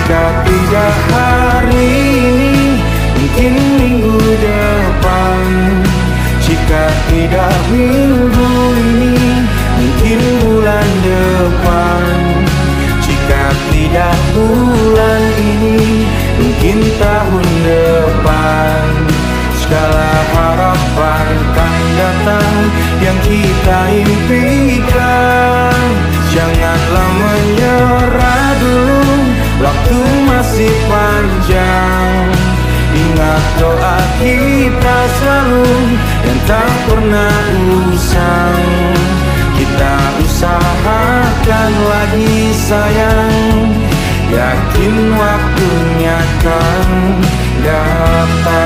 Jika tidak hari ini, mungkin minggu depan. Jika tidak minggu ini, mungkin bulan depan. Jika tidak bulan ini, mungkin tahun depan. Segala harapan kan datang yang kita impikan. Janganlah menyerah dulu, waktu masih panjang. Ingat doa kita selalu dan tak pernah usang. Kita usahakan lagi sayang, yakin waktunya kan datang.